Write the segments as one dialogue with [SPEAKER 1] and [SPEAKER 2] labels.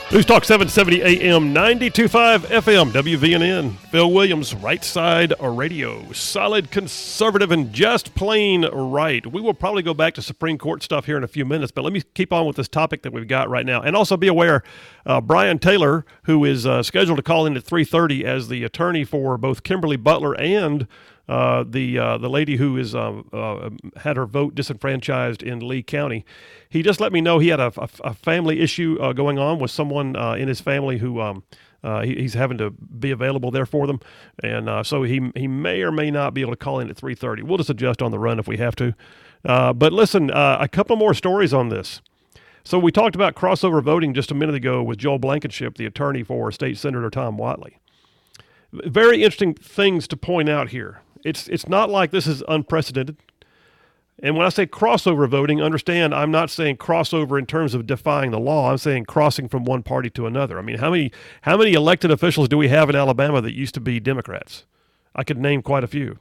[SPEAKER 1] News Talk 770 AM, 92.5 FM, WVNN. Phil Williams, Right Side Radio. Solid, conservative, and just plain right. We will probably go back to Supreme Court stuff here in a few minutes, but let me keep on with this topic that we've got right now. And also be aware, Brian Taylor, who is scheduled to call in at 3:30 as the attorney for both Kimberly Butler and the lady who is had her vote disenfranchised in Lee County. He just let me know he had a family issue going on with someone in his family who he's having to be available there for them, and so he may or may not be able to call in at 3:30. We'll just adjust on the run if we have to. But listen, a couple more stories on this. So we talked about crossover voting just a minute ago with Joel Blankenship, the attorney for State Senator Tom Whatley. Very interesting things to point out here. It's not like this is unprecedented. And when I say crossover voting, understand I'm not saying crossover in terms of defying the law. I'm saying crossing from one party to another. I mean, how many elected officials do we have in Alabama that used to be Democrats? I could name quite a few.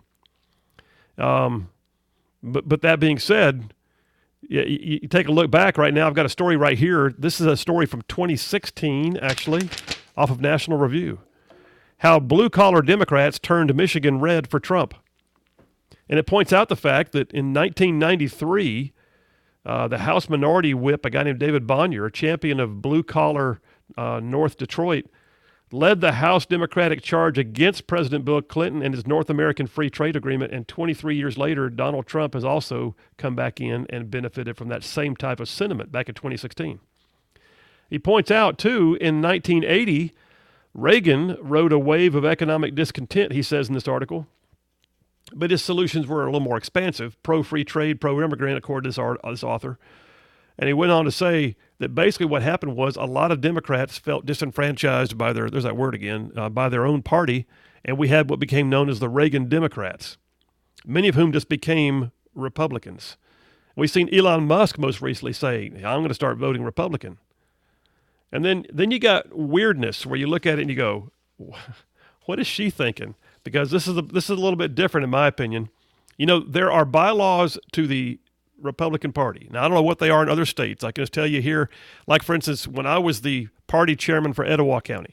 [SPEAKER 1] But that being said, you take a look back right now. I've got a story right here. This is a story from 2016, actually, off of National Review. How blue-collar Democrats turned Michigan red for Trump. And it points out the fact that in 1993, the House Minority Whip, a guy named David Bonnier, a champion of blue-collar North Detroit, led the House Democratic charge against President Bill Clinton and his North American Free Trade Agreement. And 23 years later, Donald Trump has also come back in and benefited from that same type of sentiment back in 2016. He points out, too, in 1980, Reagan rode a wave of economic discontent, he says in this article, but his solutions were a little more expansive, pro-free trade, pro-immigrant, according to this author. And he went on to say that basically what happened was a lot of Democrats felt disenfranchised by there's that word again, by their own party, and we had what became known as the Reagan Democrats, many of whom just became Republicans. We've seen Elon Musk most recently say, I'm going to start voting Republican. And then you got weirdness where you look at it and you go, what is she thinking? Because this is a little bit different in my opinion. You know, there are bylaws to the Republican Party. Now, I don't know what they are in other states. I can just tell you here, like, for instance, when I was the party chairman for Etowah County,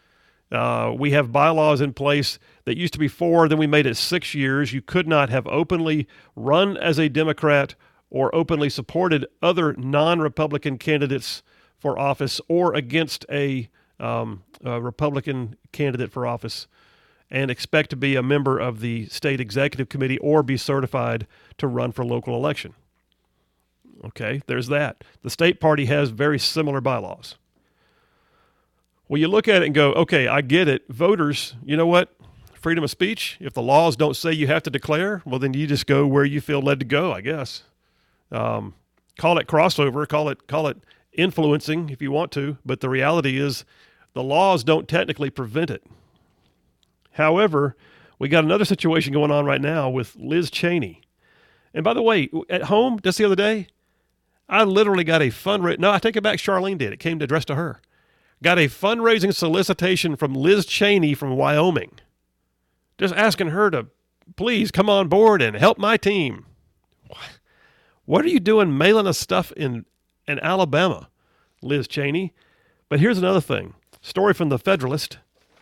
[SPEAKER 1] we have bylaws in place that used to be 4, then we made it 6 years. You could not have openly run as a Democrat or openly supported other non-Republican candidates for office or against a Republican candidate for office and expect to be a member of the state executive committee or be certified to run for local election. Okay, there's that. The state party has very similar bylaws. Well, you look at it and go, okay, I get it. Voters, you know what? Freedom of speech, if the laws don't say you have to declare, well, then you just go where you feel led to go, I guess. Call it crossover, call it influencing if you want to, but the reality is the laws don't technically prevent it. However, we got another situation going on right now with Liz Cheney. And by the way, at home just the other day, I literally got a fundraising. No, I take it back. Charlene did. It came addressed to her. Got a fundraising solicitation from Liz Cheney from Wyoming, just asking her to please come on board and help my team. What are you doing mailing us stuff in Alabama, Liz Cheney? But here's another thing. Story from the Federalist,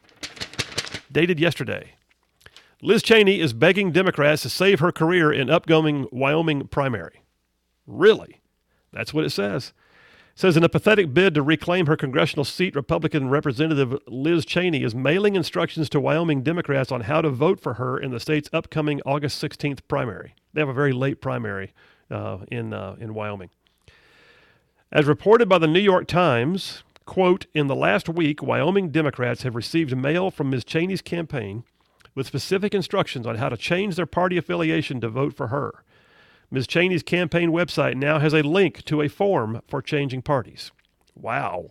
[SPEAKER 1] dated yesterday. Liz Cheney is begging Democrats to save her career in upcoming Wyoming primary. Really? That's what it says. It says, in a pathetic bid to reclaim her congressional seat, Republican Representative Liz Cheney is mailing instructions to Wyoming Democrats on how to vote for her in the state's upcoming August 16th primary. They have a very late primary in Wyoming. As reported by the New York Times, quote, in the last week, Wyoming Democrats have received mail from Ms. Cheney's campaign with specific instructions on how to change their party affiliation to vote for her. Ms. Cheney's campaign website now has a link to a form for changing parties. Wow.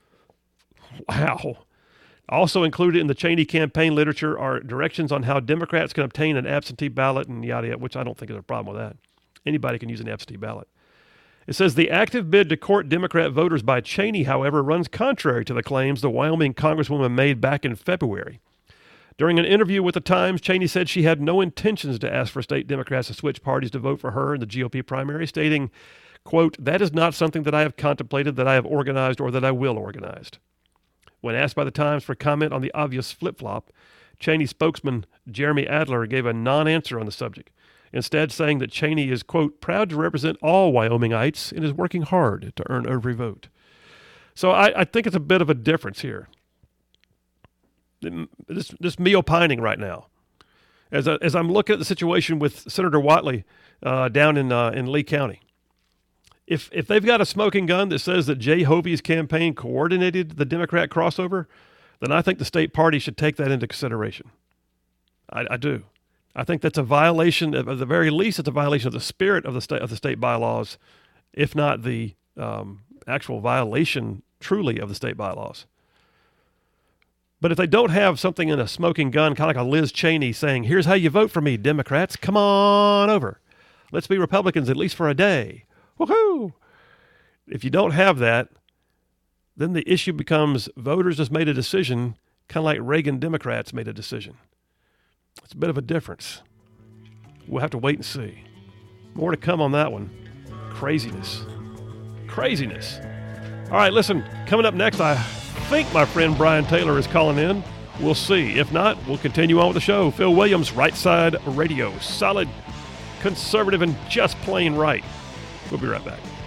[SPEAKER 1] Also included in the Cheney campaign literature are directions on how Democrats can obtain an absentee ballot and yada yada, which I don't think is a problem with that. Anybody can use an absentee ballot. It says the active bid to court Democrat voters by Cheney, however, runs contrary to the claims the Wyoming Congresswoman made back in February. During an interview with the Times, Cheney said she had no intentions to ask for state Democrats to switch parties to vote for her in the GOP primary, stating, Quote, that is not something that I have contemplated, that I have organized, or that I will organize. When asked by the Times for comment on the obvious flip-flop, Cheney spokesman Jeremy Adler gave a non-answer on the subject, instead saying that Cheney is, quote, proud to represent all Wyomingites and is working hard to earn every vote. So I think it's a bit of a difference here. This me opining right now. As I'm looking at the situation with Senator Whatley down in Lee County, if they've got a smoking gun that says that Jay Hovey's campaign coordinated the Democrat crossover, then I think the state party should take that into consideration. I do. I think that's a violation, at the very least, it's a violation of the spirit of the state bylaws, if not the actual violation truly of the state bylaws. But if they don't have something in a smoking gun, kind of like a Liz Cheney saying, here's how you vote for me, Democrats, come on over. Let's be Republicans at least for a day. Woohoo! If you don't have that, then the issue becomes voters just made a decision, kind of like Reagan Democrats made a decision. It's a bit of a difference. We'll have to wait and see. More to come on that one. Craziness. All right, listen, coming up next, I think my friend Brian Taylor is calling in. We'll see. If not, we'll continue on with the show. Phil Williams, Right Side Radio. Solid, conservative, and just plain right. We'll be right back.